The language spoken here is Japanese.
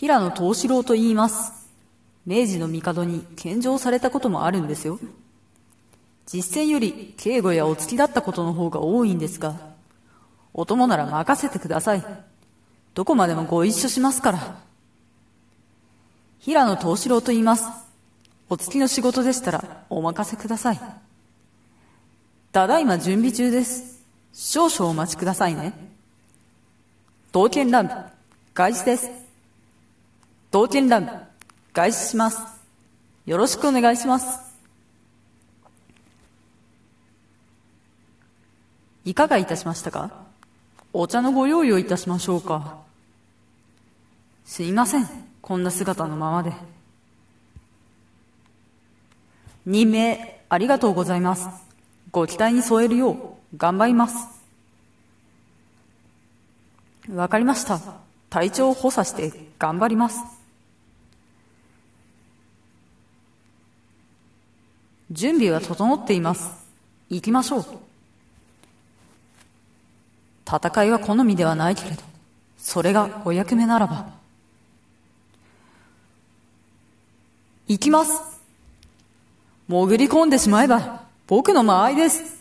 平野東四郎と言います。明治の帝に献上されたこともあるんですよ。実践より警護やお付きだったことの方が多いんですが、お供なら任せてください。どこまでもご一緒しますから。平野東四郎と言います。お付きの仕事でしたらお任せください。ただいま準備中です。少々お待ちくださいね。刀剣乱舞、開始です。刀剣乱舞、開始します。よろしくお願いします。いかがいたしましたか？お茶のご用意をいたしましょうか。すいません、こんな姿のままで。任命ありがとうございます。ご期待に添えるよう頑張ります。わかりました。体調を補佐して頑張ります。準備は整っています。行きましょう。戦いは好みではないけれど、それがお役目ならば。行きます。潜り込んでしまえば僕の間合いです。